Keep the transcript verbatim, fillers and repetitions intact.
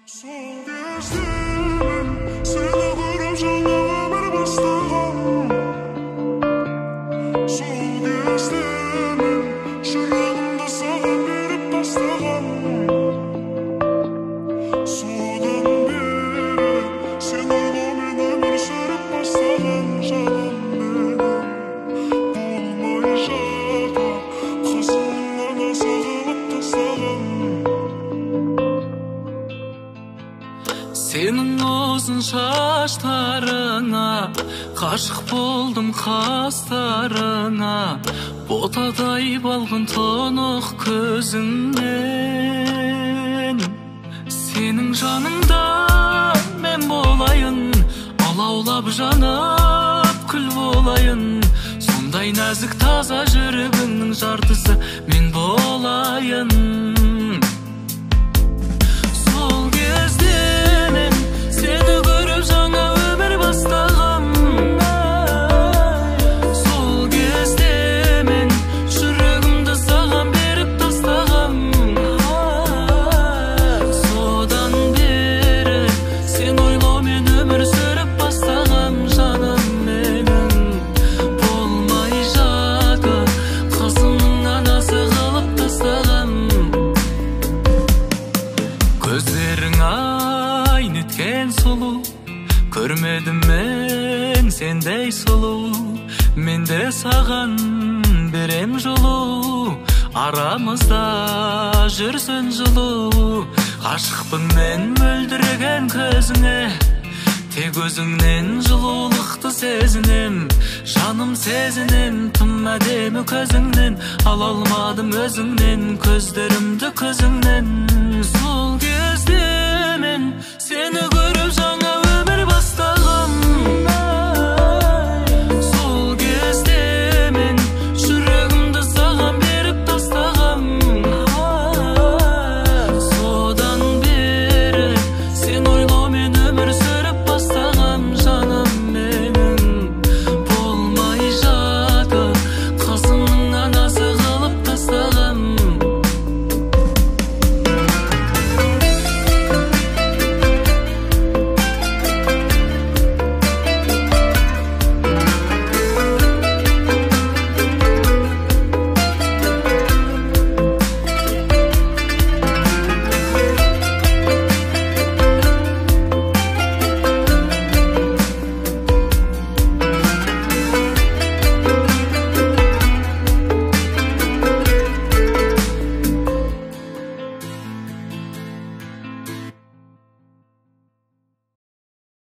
Sol gözlerim seni görüp жаңа өмір бастаған. Sol gözlerim жүрегімді саған беріп тастаған. Содан бері сен ойлаумен өмір сүріп бастаған. Жаным менің болмай жатыр, қасымнан аса қылып тастаған. Senin uzun şaşlarına kaşık buldum kaslarına, botaday balgın tonuk gözünden. Senin janыңda men bolayın, алаулап жанып күл болайын. Сондай нәзік таза жүрегіңнің жартысы мен болайын. Сол кезде seni görüp жаңа өмір бастаған. Сол кезде мен жүрегімді саған беріп тастаған. Содан бері сен ойлаумен өмір сүріп бастаған. Жаным менің болмай жатыр, қызымның анасы қылып тастаған. Көздерің ай неткен сұлу, көрмедім мен сендей сұлу. Мен де саған берем жылу, арамызда жүрсін жылу. Ғашықпын мен мөлдіреген көзіңе, тек өзіңнен жылулықты сезінем. Жаным сезінем тым әдемі көзіңнен, ала алмадым өзіңнен көздерімді көзіңнен.